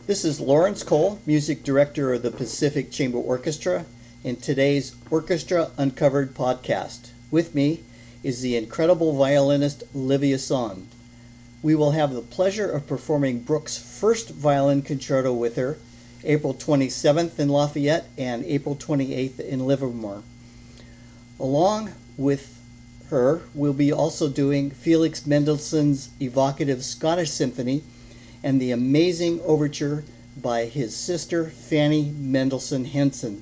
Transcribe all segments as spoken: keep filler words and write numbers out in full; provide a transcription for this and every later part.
This is Lawrence Cole, Music Director of the Pacific Chamber Orchestra, in today's Orchestra Uncovered podcast. With me is the incredible violinist Livia Sonn. We will have the pleasure of performing Brooks' first violin concerto with her, April twenty-seventh in Lafayette and April twenty-eighth in Livermore. Along with her, we'll be also doing Felix Mendelssohn's evocative Scottish Symphony and the amazing overture by his sister Fanny Mendelssohn Henson.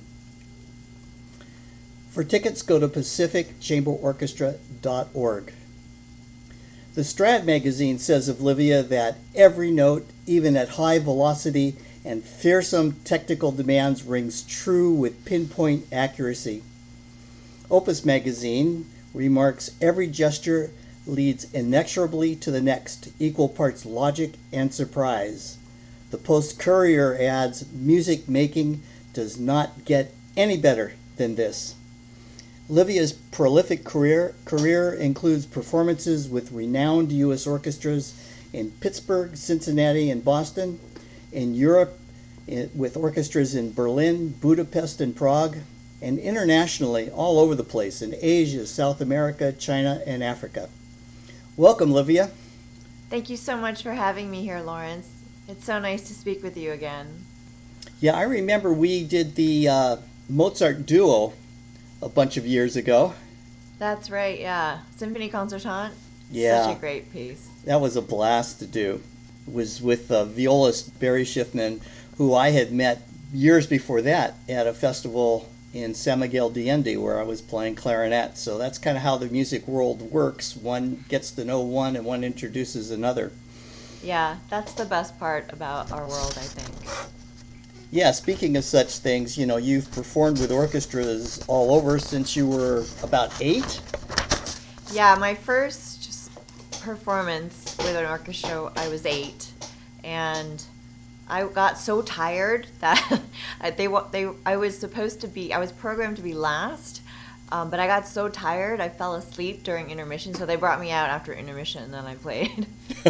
For tickets, go to pacific chamber orchestra dot org. The Strad magazine says of Livia that every note, even at high velocity and fearsome technical demands, rings true with pinpoint accuracy. Opus magazine remarks every gesture leads inexorably to the next, equal parts logic and surprise. The Post-Courier adds, music making does not get any better than this. Livia's prolific career, career includes performances with renowned U S orchestras in Pittsburgh, Cincinnati, and Boston, in Europe with orchestras in Berlin, Budapest, and Prague, and internationally all over the place in Asia, South America, China, and Africa. Welcome, Livia. Thank you so much for having me here, Lawrence. It's so nice to speak with you again. Yeah, I remember we did the uh, Mozart duo a bunch of years ago. That's right, yeah. Symphony Concertant. Yeah. Such a great piece. That was a blast to do. It was with uh, violist Barry Schiffman, who I had met years before that at a festival in San Miguel de Allende where I was playing clarinet. So that's kind of how the music world works. One gets to know one and one introduces another. Yeah, that's the best part about our world, I think. Yeah, speaking of such things, you know, you've performed with orchestras all over since you were about eight? Yeah, my first performance with an orchestra, I was eight. And I got so tired that they they I was supposed to be I was programmed to be last, um, but I got so tired I fell asleep during intermission. So they brought me out after intermission, and then I played.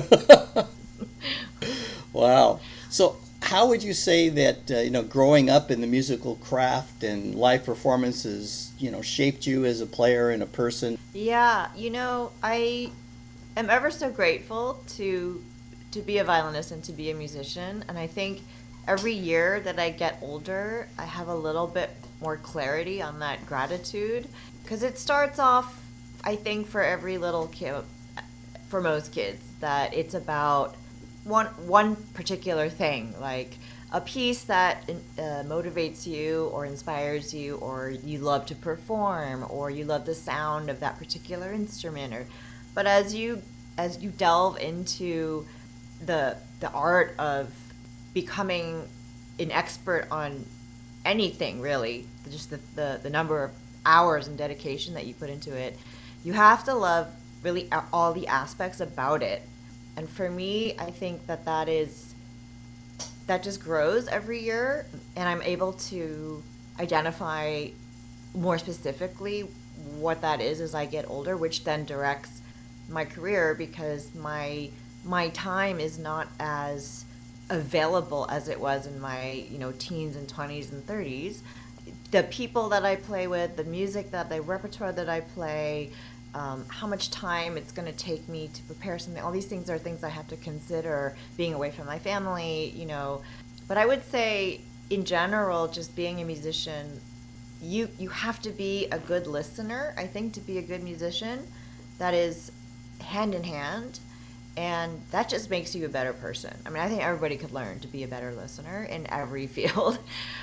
Wow. So how would you say that uh, you know growing up in the musical craft and live performances you know shaped you as a player and a person? Yeah, you know I am ever so grateful to. to be a violinist and to be a musician. And I think every year that I get older, I have a little bit more clarity on that gratitude. Because it starts off, I think, for every little kid, for most kids, that it's about one one particular thing, like a piece that uh, motivates you or inspires you, or you love to perform, or you love the sound of that particular instrument. Or, but as you as you delve into the the art of becoming an expert on anything, really, just the, the, the number of hours and dedication that you put into it, you have to love really all the aspects about it. And for me, I think that that is, that just grows every year, and I'm able to identify more specifically what that is as I get older, which then directs my career, because my my time is not as available as it was in my, you know, teens and twenties and thirties. The people that I play with, the music that the repertoire that I play, um, how much time it's going to take me to prepare something, all these things are things I have to consider, being away from my family, you know. But I would say, in general, just being a musician, you you have to be a good listener, I think, to be a good musician. That is hand in hand. And that just makes you a better person. I mean, I think everybody could learn to be a better listener in every field.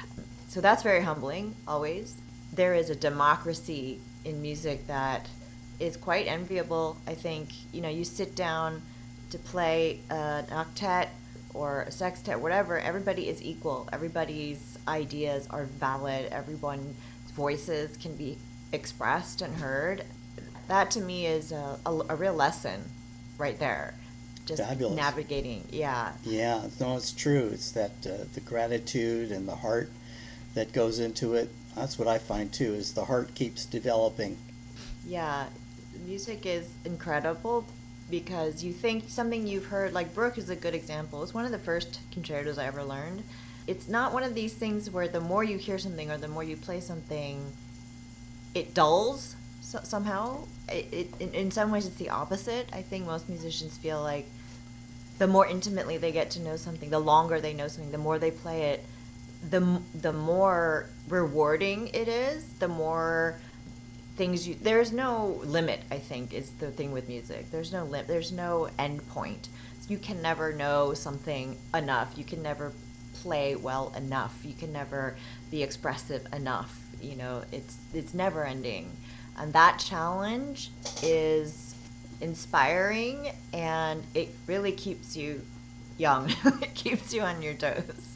So that's very humbling, always. There is a democracy in music that is quite enviable, I think. You know, you sit down to play an octet or a sextet, whatever, everybody is equal. Everybody's ideas are valid. Everyone's voices can be expressed and heard. That, to me, is a, a, a real lesson right there. Just Fabulous. Navigating, yeah. Yeah, no, it's true. It's that uh, the gratitude and the heart that goes into it. That's what I find too, is the heart keeps developing. Yeah, music is incredible because you think something you've heard, like Brooke is a good example. It's one of the first concertos I ever learned. It's not one of these things where the more you hear something or the more you play something, it dulls so, somehow. It, it in, in some ways it's the opposite. I think most musicians feel like the more intimately they get to know something, the longer they know something, the more they play it, the the more rewarding it is, the more things you, there's no limit, I think, is the thing with music. There's no limit, there's no end point. You can never know something enough. You can never play well enough. You can never be expressive enough. You know, it's it's never ending. And that challenge is inspiring, and it really keeps you young. It keeps you on your toes.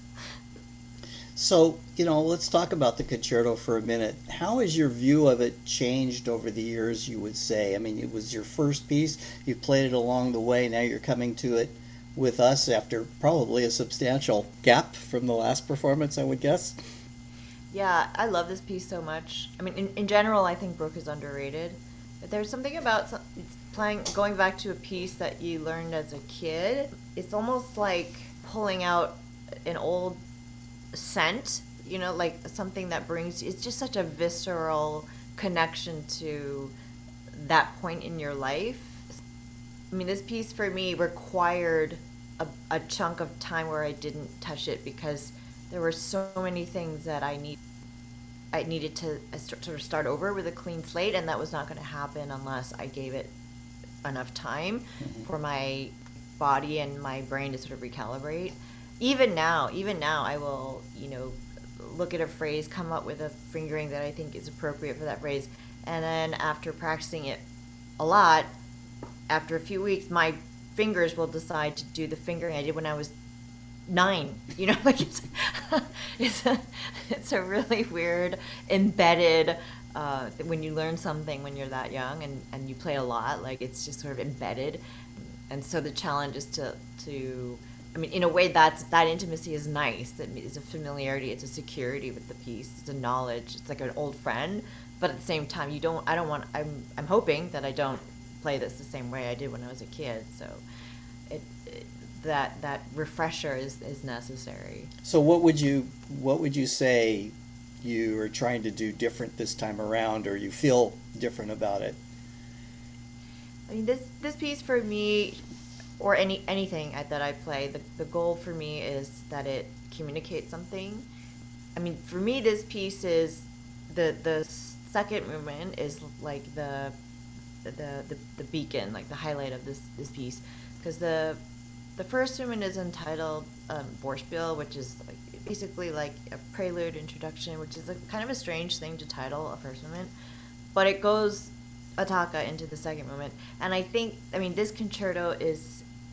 So, you know, let's talk about the concerto for a minute. How has your view of it changed over the years, you would say? I mean, it was your first piece. You played it along the way. Now you're coming to it with us after probably a substantial gap from the last performance, I would guess. Yeah, I love this piece so much. I mean, in, in general, I think Brooke is underrated. But there's something about some, playing, going back to a piece that you learned as a kid. It's almost like pulling out an old scent, you know, like something that brings, it's just such a visceral connection to that point in your life. I mean, this piece for me required a, a chunk of time where I didn't touch it because there were so many things that I need I needed to sort of start over with a clean slate, and that was not going to happen unless I gave it enough time mm-hmm. for my body and my brain to sort of recalibrate. Even now, even now, I will, you know, look at a phrase, come up with a fingering that I think is appropriate for that phrase, and then after practicing it a lot, after a few weeks, my fingers will decide to do the fingering I did when I was nine. You know, like it's it's a, it's a really weird embedded. Uh, when you learn something when you're that young and, and you play a lot, like it's just sort of embedded, and so the challenge is to to. I mean, in a way, that's that intimacy is nice. That is a familiarity. It's a security with the piece. It's a knowledge. It's like an old friend. But at the same time, you don't. I don't want. I'm. I'm hoping that I don't play this the same way I did when I was a kid. So, it, it that that refresher is, is necessary. So, what would you what would you say you are trying to do different this time around, or you feel different about it? I mean, this this piece for me. Or any anything that I play, the, the goal for me is that it communicates something. I mean, for me, this piece is the the second movement is like the the the, the beacon, like the highlight of this, this piece, because the the first movement is entitled um, Vorspiel, which is like basically like a prelude introduction, which is a kind of a strange thing to title a first movement, but it goes attacca into the second movement, and I think I mean this concerto is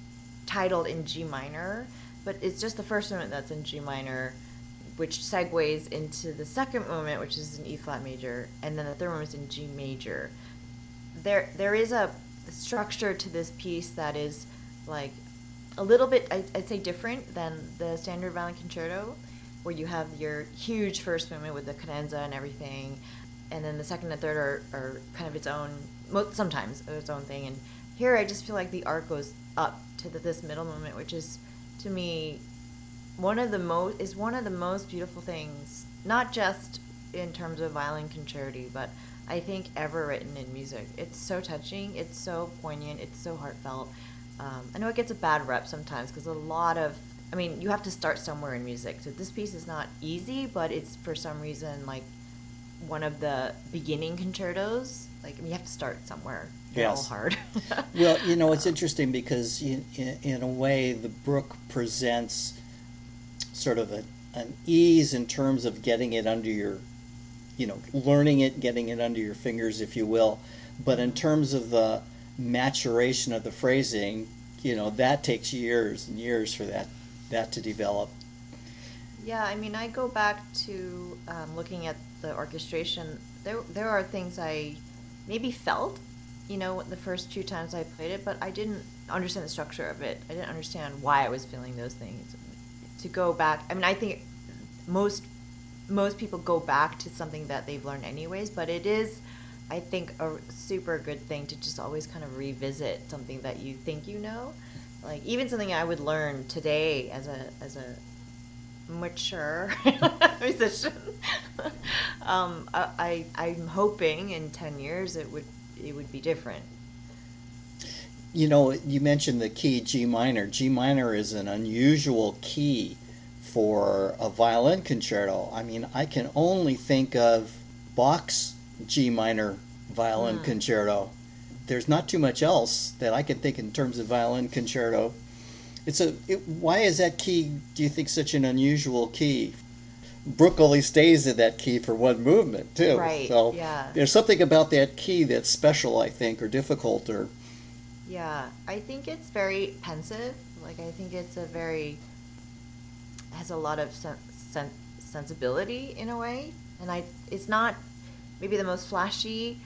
titled in G minor, but it's just the first movement that's in G minor, which segues into the second movement, which is in E flat major, and then the third movement is in G major. There, there is a structure to this piece that is like a little bit, I'd say, different than the standard violin concerto, where you have your huge first movement with the cadenza and everything, and then the second and third are, are kind of its own, sometimes its own thing. And here, I just feel like the arc goes up to the, this middle moment, which is, to me, one of the most is one of the most beautiful things, not just in terms of violin concerti, but I think ever written in music. It's so touching, it's so poignant, it's so heartfelt. Um, I know it gets a bad rep sometimes because a lot of, I mean, you have to start somewhere in music. So this piece is not easy, but it's for some reason like one of the beginning concertos. Like, I mean, you have to start somewhere. They're yes. all hard. Well, you know, it's interesting because in, in, in a way, the Brooke presents sort of a, an ease in terms of getting it under your, you know, learning it, getting it under your fingers, if you will. But in terms of the maturation of the phrasing, you know, that takes years and years for that, that to develop. Yeah, I mean, I go back to um, looking at the orchestration. There, there are things I maybe felt, you know, the first few times I played it, but I didn't understand the structure of it. I didn't understand why I was feeling those things. To go back, I mean, I think most most people go back to something that they've learned anyways, but it is I think, a super good thing to just always kind of revisit something that you think you know. Like even something I would learn today as a as a mature musician. um, I, I I'm hoping in ten years it would it would be different. You know, you mentioned the key G minor. G minor is an unusual key for a violin concerto. I mean, I can only think of Bach's G minor violin mm. concerto. There's not too much else that I can think in terms of violin concerto. It's a. It, why is that key, do you think, such an unusual key? Bruch only stays in that key for one movement, too. Right, so yeah. There's something about that key that's special, I think, or difficult, or... Yeah, I think it's very pensive. Like, I think it's a very... has a lot of sen- sen- sensibility, in a way. And I, it's not maybe the most flashy.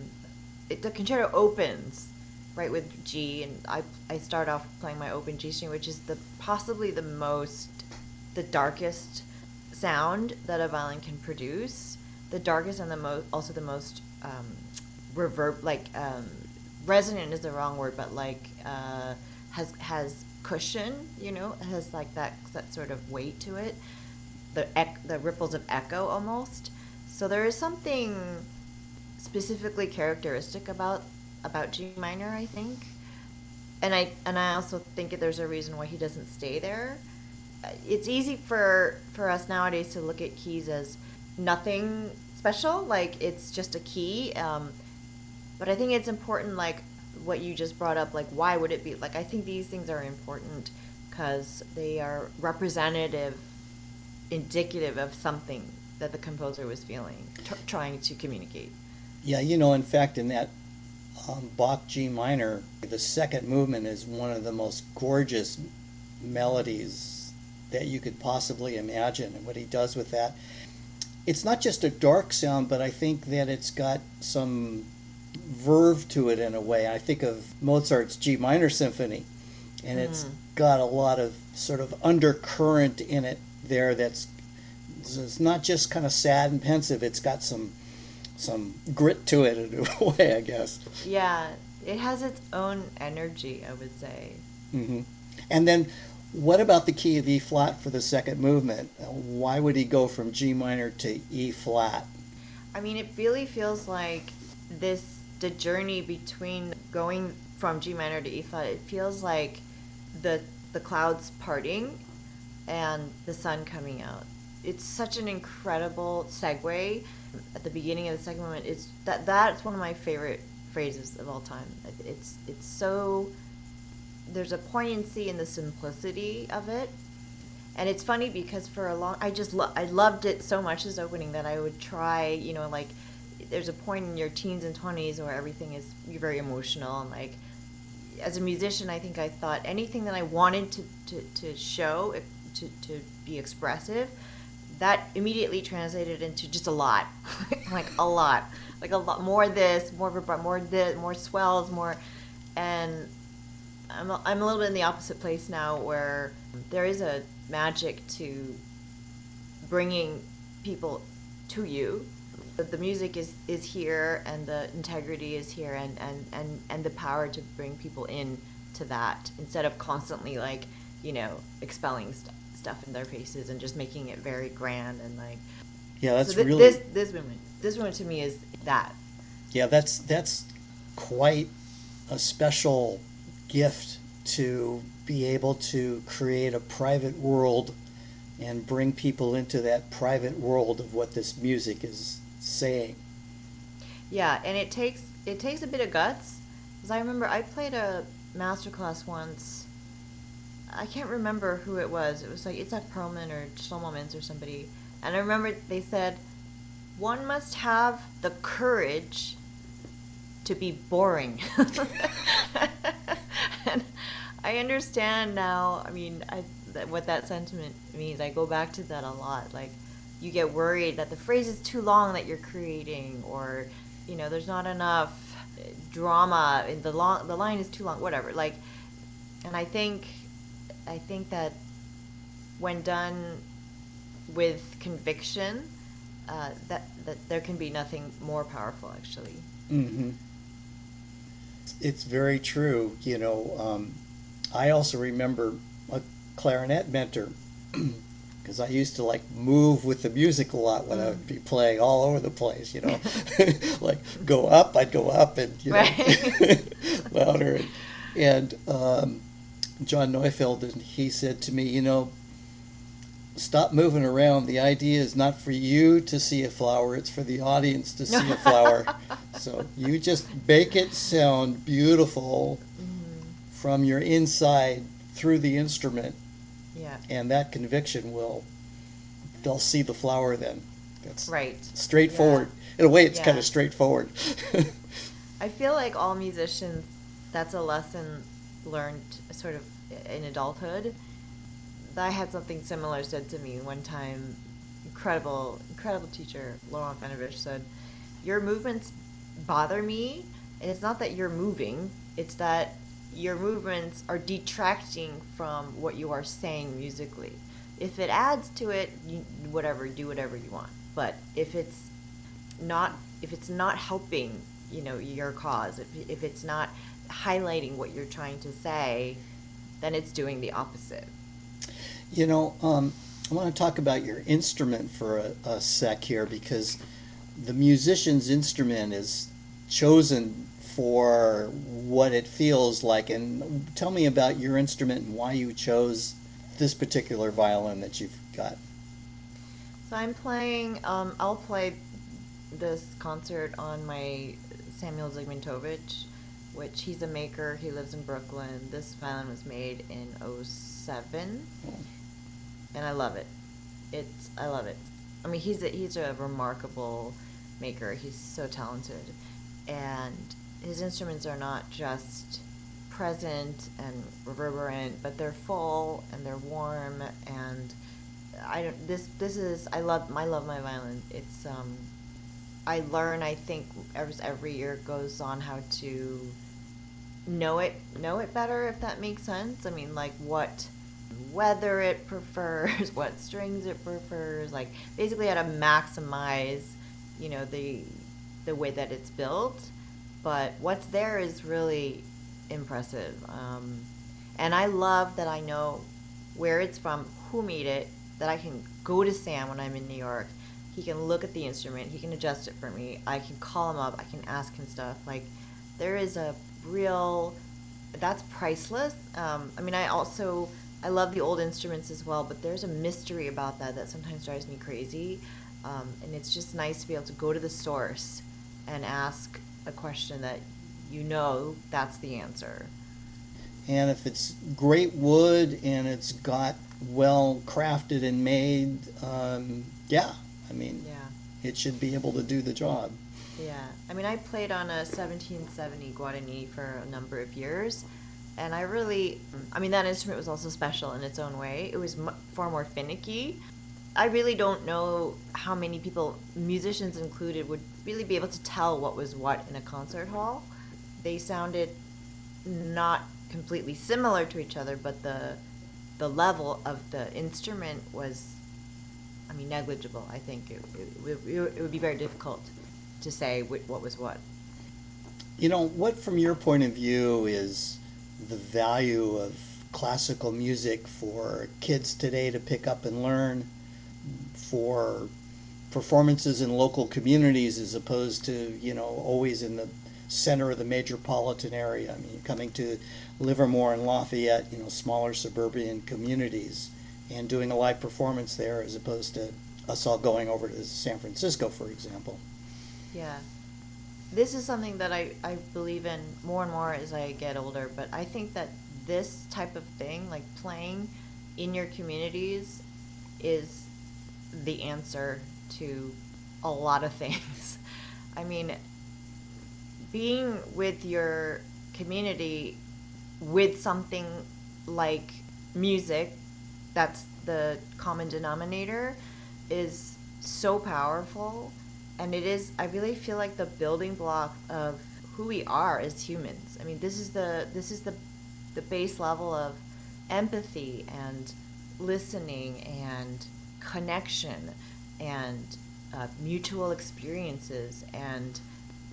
It, the concerto opens right with G, and I I start off playing my open G string, which is the possibly the most, the darkest sound that a violin can produce. The darkest and the most, also the most um, reverb, like um, resonant is the wrong word, but like uh, has has cushion, you know, has like that that sort of weight to it. The ec- the ripples of echo almost. So there is something specifically characteristic about about G minor, I think, and I and I also think that there's a reason why he doesn't stay there. It's easy for for us nowadays to look at keys as nothing special, like it's just a key. Um, but I think it's important, like what you just brought up, like why would it be? Like I think these things are important because they are representative, indicative of something that the composer was feeling, t- trying to communicate. Yeah, you know, in fact, in that um, Bach G minor, the second movement is one of the most gorgeous melodies that you could possibly imagine, and what he does with that. It's not just a dark sound, but I think that it's got some verve to it in a way. I think of Mozart's G minor symphony, and mm. it's got a lot of sort of undercurrent in it there that's it's not just kind of sad and pensive. It's got some some grit to it in a way, I guess. Yeah, it has its own energy, I would say. Mm-hmm. And then what about the key of E flat for the second movement? Why would he go from G minor to E flat? I mean, it really feels like this, the journey between going from G minor to E flat, it feels like the the clouds parting and the sun coming out. It's such an incredible segue at the beginning of the second movement. It's that that's one of my favorite phrases of all time. It's it's so, there's a poignancy in the simplicity of it, and it's funny because for a long I just lo- I loved it so much as opening that I would try, you know, like there's a point in your teens and twenties where everything is, you're very emotional, and like as a musician I think I thought anything that I wanted to to, to show to to be expressive, that immediately translated into just a lot, like a lot, like a lot more this, more vibrato, more this, more swells, more, and I'm a, I'm a little bit in the opposite place now where there is a magic to bringing people to you. The, the music is, is here, and the integrity is here, and, and, and, and the power to bring people in to that instead of constantly like, you know, expelling stuff. stuff in their faces and just making it very grand and like yeah that's so th- really this this moment this moment to me is that yeah that's that's quite a special gift to be able to create a private world and bring people into that private world of what this music is saying. Yeah, and it takes it takes a bit of guts, because I remember I played a masterclass once. I can't remember who it was. It was like Itzhak Perlman or Shlomo Mintz or somebody. And I remember they said, one must have the courage to be boring. And I understand now, I mean, I, that, what that sentiment means. I go back to that a lot. Like, you get worried that the phrase is too long that you're creating, or, you know, there's not enough drama, and the, long, the line is too long, whatever. Like, and I think... I think that when done with conviction, uh, that that there can be nothing more powerful, actually. Mm-hmm. It's very true. You know, um, I also remember a clarinet mentor because I used to like move with the music a lot when mm. I would be playing all over the place, you know, like go up, I'd go up and, you know, right. louder. And um, John Neufeld, and he said to me, you know, stop moving around. The idea is not for you to see a flower, it's for the audience to see a flower. So you just make it sound beautiful mm-hmm. from your inside through the instrument. Yeah. And that conviction will, they'll see the flower then. That's right. straightforward. Yeah. In a way, it's yeah. kind of straightforward. I feel like all musicians, that's a lesson learned sort of in adulthood. I had something similar said to me one time. Incredible, incredible teacher, Laurent Fenovich, said, your movements bother me, and it's not that you're moving, it's that your movements are detracting from what you are saying musically. If it adds to it, you, whatever, do whatever you want. But if it's not, if it's not helping, you know, your cause, if, if it's not highlighting what you're trying to say, then it's doing the opposite. You know, um, I want to talk about your instrument for a, a sec here, because the musician's instrument is chosen for what it feels like. And tell me about your instrument and why you chose this particular violin that you've got. So I'm playing, um, I'll play this concert on my Samuel Zygmuntovich, which he's a maker. He lives in Brooklyn. This violin was made in oh seven. Oh. And I love it. It's I love it. I mean, he's a, he's a remarkable maker. He's so talented, and his instruments are not just present and reverberant, but they're full and they're warm. And I don't. This this is I love I love my violin. It's um, I learn. I think every every year goes on how to know it know it better, if that makes sense. I mean, like what weather it prefers, what strings it prefers, like basically how to maximize, you know, the the way that it's built. But what's there is really impressive. Um, and I love that I know where it's from, who made it, that I can go to Sam when I'm in New York. He can look at the instrument, he can adjust it for me. I can call him up, I can ask him stuff. Like, there is a real, that's priceless. Um, I mean, I also, I love the old instruments as well, but there's a mystery about that that sometimes drives me crazy. Um, and it's just nice to be able to go to the source and ask a question that you know that's the answer. And if it's great wood and it's got well crafted and made, um, yeah, I mean, yeah. it should be able to do the job. Yeah, I mean, I played on a seventeen seventy Guarani for a number of years. And I really, I mean, that instrument was also special in its own way. It was m- far more finicky. I really don't know how many people, musicians included, would really be able to tell what was what in a concert hall. They sounded not completely similar to each other, but the the level of the instrument was, I mean, negligible. I think it, it, it, it would be very difficult to say what was what. You know, what from your point of view is the value of classical music for kids today to pick up and learn, for performances in local communities as opposed to, you know, always in the center of the metropolitan area? I mean, coming to Livermore and Lafayette, you know, smaller suburban communities, and doing a live performance there as opposed to us all going over to San Francisco, for example. Yeah. This is something that I, I believe in more and more as I get older, but I think that this type of thing, like playing in your communities, is the answer to a lot of things. I mean, being with your community with something like music, that's the common denominator, is so powerful. And it is, I really feel like the building block of who we are as humans. I mean, this is the this is the the base level of empathy and listening and connection and uh, mutual experiences and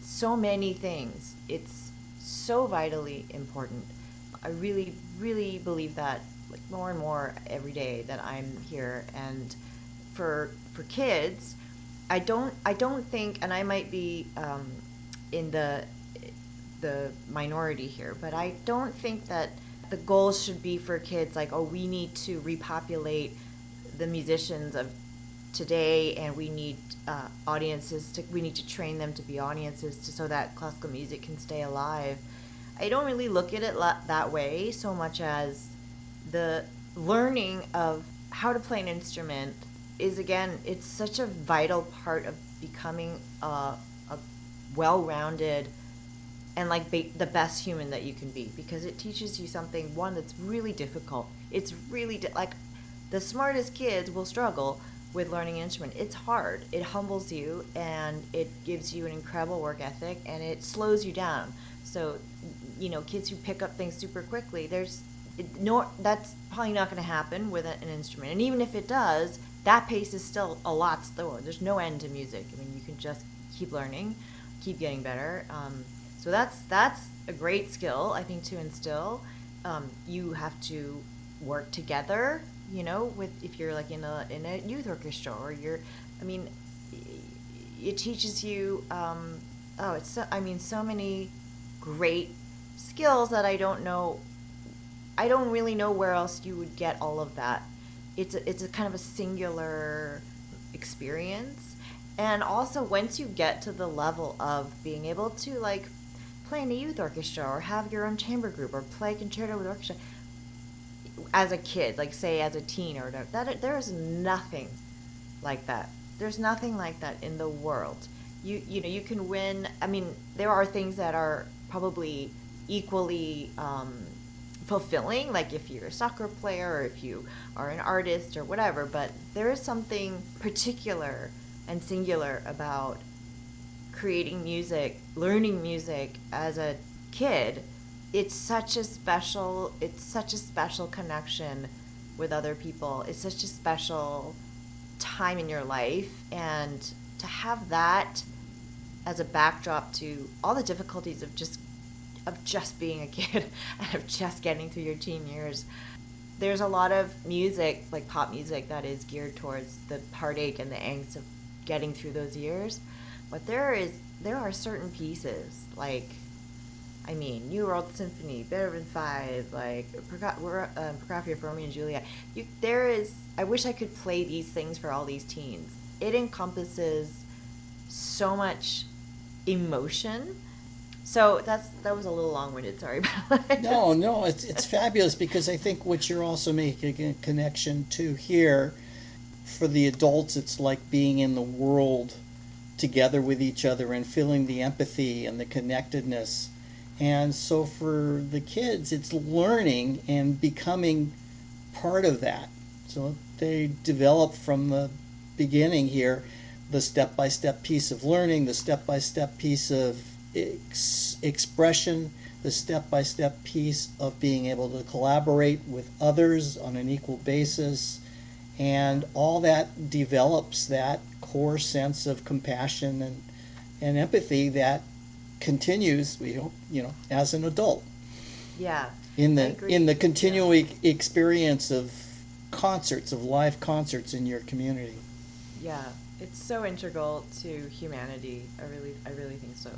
so many things. It's so vitally important. I really, really believe that, like, more and more every day that I'm here. And for for kids, I don't I don't think, and I might be um, in the the minority here, but I don't think that the goal should be for kids like, oh, we need to repopulate the musicians of today, and we need uh, audiences to we need to train them to be audiences to, so that classical music can stay alive. I don't really look at it la- that way so much as the learning of how to play an instrument is, again, it's such a vital part of becoming a, a well-rounded and like be the best human that you can be, because it teaches you something, one, that's really difficult. It's really di- like the smartest kids will struggle with learning an instrument. It's hard. It humbles you, and it gives you an incredible work ethic, and it slows you down. So, you know, kids who pick up things super quickly, there's it, no, that's probably not going to happen with a, an instrument. And even if it does, that pace is still a lot slower. There's no end to music. I mean, you can just keep learning, keep getting better. Um, so that's that's a great skill, I think, to instill. Um, you have to work together, you know, with if you're like in a in a youth orchestra, or you're, I mean, it teaches you. Um, oh, it's so, I mean, so many great skills that I don't know. I don't really know where else you would get all of that. It's a, it's a kind of a singular experience. And also, once you get to the level of being able to like play in a youth orchestra, or have your own chamber group, or play concerto with orchestra as a kid, like say as a teen or whatever, that there is nothing like that. There's nothing like that in the world. You you know, you can win. I mean, there are things that are probably equally um, fulfilling, like if you're a soccer player, or if you are an artist or whatever, but there is something particular and singular about creating music, learning music as a kid. It's such a special, it's such a special connection with other people. It's such a special time in your life, and to have that as a backdrop to all the difficulties of just of just being a kid and of just getting through your teen years. There's a lot of music, like pop music, that is geared towards the heartache and the angst of getting through those years. But there is there are certain pieces, like, I mean, New World Symphony, Beethoven Five, like Prokofiev, uh, Prokofiev, Romeo and Juliet. You, there is. I wish I could play these things for all these teens. It encompasses so much emotion. So that's that was a little long-winded. Sorry about that. No, no, it's it's fabulous, because I think what you're also making a connection to here, for the adults, it's like being in the world together with each other and feeling the empathy and the connectedness. And so for the kids, it's learning and becoming part of that. So they develop from the beginning here the step-by-step piece of learning, the step-by-step piece of ex- expression, the step-by-step piece of being able to collaborate with others on an equal basis. And all that develops that core sense of compassion and, and empathy that continues, we hope, you know, as an adult. Yeah. In the in the continuing yeah. experience of concerts, of live concerts in your community. Yeah, it's so integral to humanity. I really, I really think so.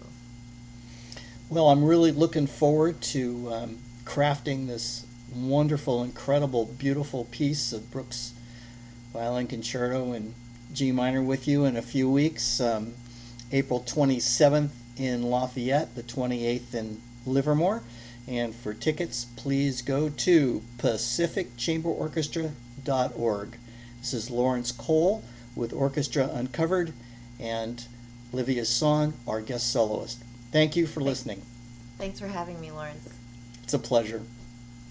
Well, I'm really looking forward to um, crafting this wonderful, incredible, beautiful piece of Brooks Violin Concerto in G minor with you in a few weeks. Um, April twenty-seventh in Lafayette, the twenty-eighth in Livermore. And for tickets, please go to pacific chamber orchestra dot org. This is Lawrence Cole with Orchestra Uncovered, and Livia Song, our guest soloist. Thank you for listening. Thanks for having me, Lawrence. It's a pleasure.